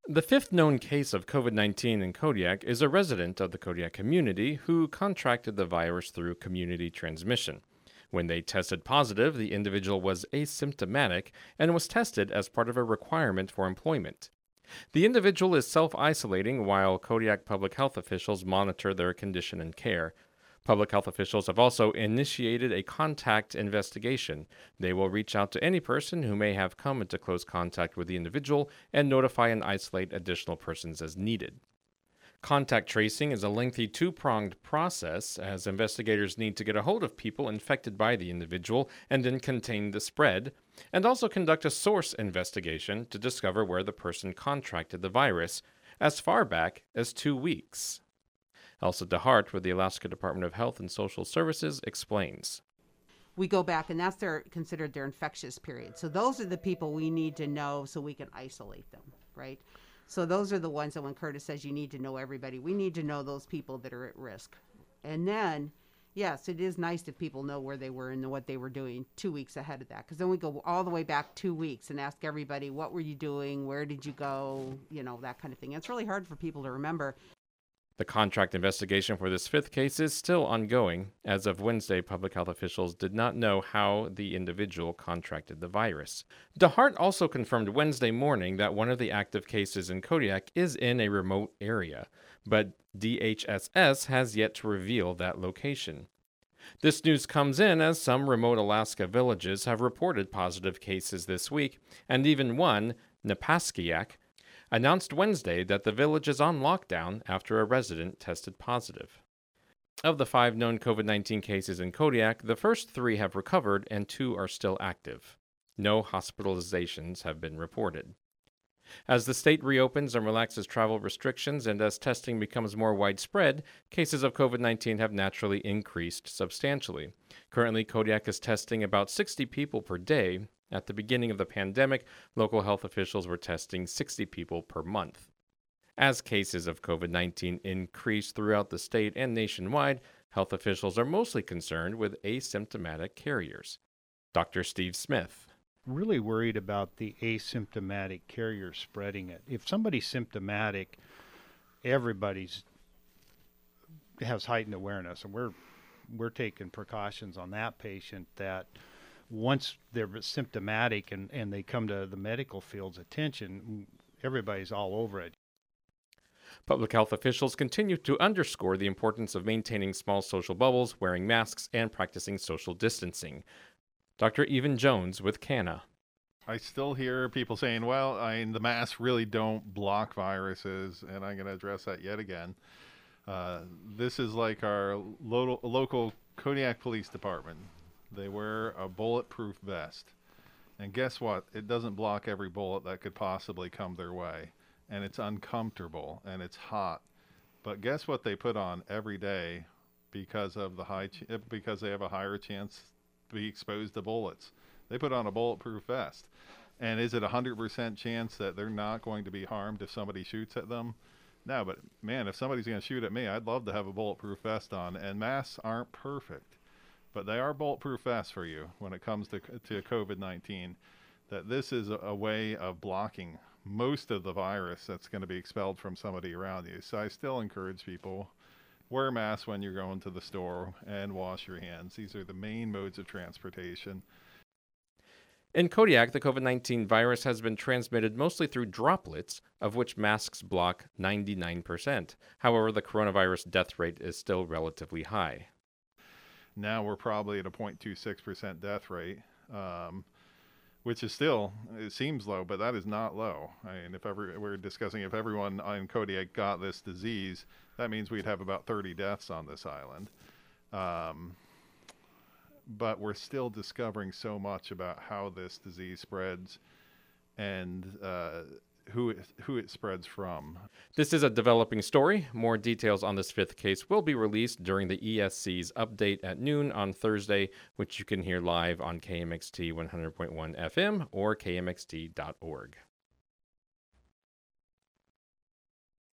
The fifth known case of COVID 19 in Kodiak is a resident of the Kodiak community who contracted the virus through community transmission. When they tested positive, the individual was asymptomatic and was tested as part of a requirement for employment. The individual is self isolating while Kodiak public health officials monitor their condition and care. Public health officials have also initiated a contact investigation. They will reach out to any person who may have come into close contact with the individual and notify and isolate additional persons as needed. Contact tracing is a lengthy two-pronged process, as investigators need to get a hold of people infected by the individual and then contain the spread, and also conduct a source investigation to discover where the person contracted the virus, as far back as 2 weeks. Elsa DeHart with the Alaska Department of Health and Social Services explains. We go back, and that's considered their infectious period. So those are the people we need to know so we can isolate them, right? So those are the ones that when Curtis says you need to know everybody, we need to know those people that are at risk. And then, yes, it is nice if people know where they were and what they were doing 2 weeks ahead of that. Because then we go all the way back 2 weeks and ask everybody, what were you doing? Where did you go? That kind of thing. And it's really hard for people to remember. The contract investigation for this fifth case is still ongoing. As of Wednesday, public health officials did not know how the individual contracted the virus. DeHart also confirmed Wednesday morning that one of the active cases in Kodiak is in a remote area, but DHSS has yet to reveal that location. This news comes in as some remote Alaska villages have reported positive cases this week, and even one, Napaskiak, announced Wednesday that the village is on lockdown after a resident tested positive. Of the 5 known COVID 19 cases in Kodiak, the first 3 have recovered and 2 are still active. No hospitalizations have been reported. As the state reopens and relaxes travel restrictions and as testing becomes more widespread, cases of COVID 19 have naturally increased substantially. Currently, Kodiak is testing about 60 people per day. At the beginning of the pandemic, local health officials were testing 60 people per month. As cases of COVID 19 increase throughout the state and nationwide, health officials are mostly concerned with asymptomatic carriers. Dr. Steve Smith. Really worried about the asymptomatic carrier spreading it. If somebody's symptomatic, everybody's has heightened awareness, and we're taking precautions on that patient that once they're symptomatic and they come to the medical field's attention, everybody's all over it. Public health officials continue to underscore the importance of maintaining small social bubbles, wearing masks, and practicing social distancing. Dr. Evan Jones with CANA. I still hear people saying, the masks really don't block viruses, and I'm going to address that yet again. This is like our local Kodiak Police Department. They wear a bulletproof vest. And guess what? It doesn't block every bullet that could possibly come their way. And it's uncomfortable and it's hot. But guess what they put on every day because of because they have a higher chance to be exposed to bullets? They put on a bulletproof vest. And is it a 100% chance that they're not going to be harmed if somebody shoots at them? No, but man, if somebody's going to shoot at me, I'd love to have a bulletproof vest on. And masks aren't perfect. But they are bulletproof vests for you when it comes to COVID-19, that this is a way of blocking most of the virus that's going to be expelled from somebody around you. So I still encourage people, wear masks when you're going to the store and wash your hands. These are the main modes of transportation. In Kodiak, the COVID-19 virus has been transmitted mostly through droplets, of which masks block 99%. However, the coronavirus death rate is still relatively high. Now we're probably at a 0.26% death rate, which is still, it seems low, but that is not low. I mean, we're discussing if everyone in Kodiak got this disease, that means we'd have about 30 deaths on this island. But we're still discovering so much about how this disease spreads and who it spreads from. This is a developing story. More details on this fifth case will be released during the ESC's update at noon on Thursday, which you can hear live on KMXT 100.1 FM or kmxt.org.